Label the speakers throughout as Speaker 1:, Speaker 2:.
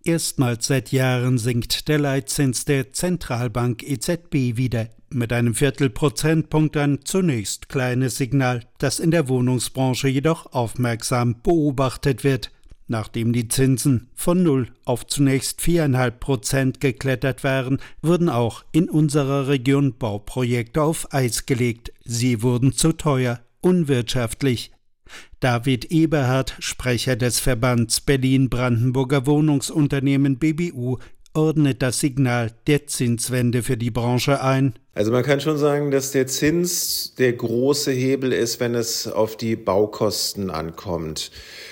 Speaker 1: Erstmals seit Jahren sinkt der Leitzins der Zentralbank EZB wieder. Mit einem Viertelprozentpunkt ein zunächst kleines Signal, das in der Wohnungsbranche jedoch aufmerksam beobachtet wird. Nachdem die Zinsen von 0 auf zunächst 4,5% geklettert waren, wurden auch in unserer Region Bauprojekte auf Eis gelegt. Sie wurden zu teuer, unwirtschaftlich. David Eberhard, Sprecher des Verbands Berlin-Brandenburger Wohnungsunternehmen BBU, ordnet das Signal der Zinswende für die Branche ein.
Speaker 2: Also man kann schon sagen, dass der Zins der große Hebel ist, wenn es auf die Baukosten ankommt.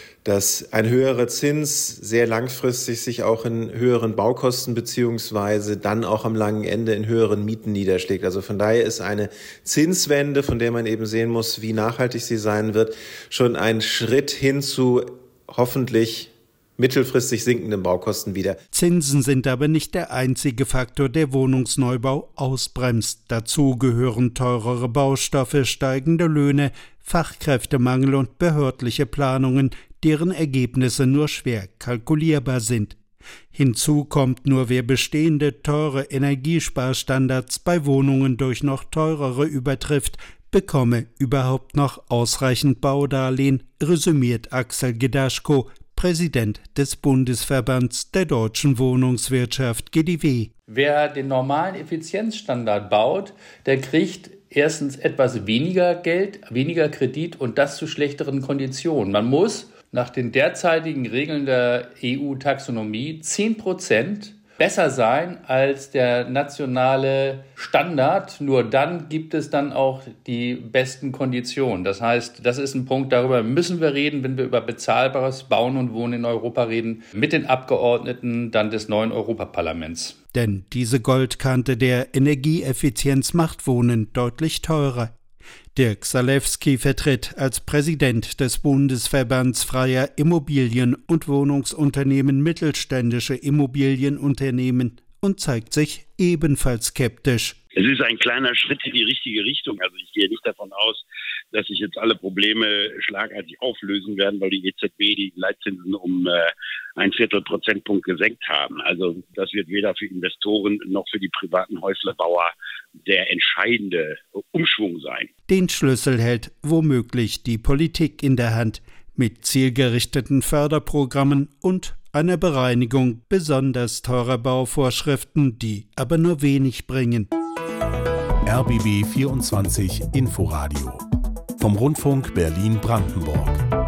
Speaker 2: Dass ein höherer Zins sehr langfristig sich auch in höheren Baukosten beziehungsweise dann auch am langen Ende in höheren Mieten niederschlägt. Also von daher ist eine Zinswende, von der man eben sehen muss, wie nachhaltig sie sein wird, schon ein Schritt hin zu hoffentlich mittelfristig sinkenden Baukosten wieder.
Speaker 1: Zinsen sind aber nicht der einzige Faktor, der Wohnungsneubau ausbremst. Dazu gehören teurere Baustoffe, steigende Löhne, Fachkräftemangel und behördliche Planungen, deren Ergebnisse nur schwer kalkulierbar sind. Hinzu kommt nur, wer bestehende teure Energiesparstandards bei Wohnungen durch noch teurere übertrifft, bekomme überhaupt noch ausreichend Baudarlehen, resümiert Axel Gedaschko, Präsident des Bundesverbands der deutschen Wohnungswirtschaft GDW.
Speaker 3: Wer den normalen Effizienzstandard baut, der kriegt erstens etwas weniger Geld, weniger Kredit und das zu schlechteren Konditionen. Man muss nach den derzeitigen Regeln der EU-Taxonomie 10% besser sein als der nationale Standard. Nur dann gibt es dann auch die besten Konditionen. Das heißt, das ist ein Punkt, darüber müssen wir reden, wenn wir über bezahlbares Bauen und Wohnen in Europa reden, mit den Abgeordneten dann des neuen Europaparlaments.
Speaker 1: Denn diese Goldkante der Energieeffizienz macht Wohnen deutlich teurer. Dirk Salewski vertritt als Präsident des Bundesverbands freier Immobilien- und Wohnungsunternehmen mittelständische Immobilienunternehmen und zeigt sich ebenfalls skeptisch.
Speaker 4: Es ist ein kleiner Schritt in die richtige Richtung. Also ich gehe nicht davon aus, dass sich jetzt alle Probleme schlagartig auflösen werden, weil die EZB die Leitzinsen um ein Viertelprozentpunkt gesenkt haben. Also das wird weder für Investoren noch für die privaten Häuslerbauer der entscheidende Umschwung sein.
Speaker 1: Den Schlüssel hält womöglich die Politik in der Hand mit zielgerichteten Förderprogrammen und einer Bereinigung besonders teurer Bauvorschriften, die aber nur wenig bringen.
Speaker 5: RBB 24 Inforadio vom Rundfunk Berlin-Brandenburg.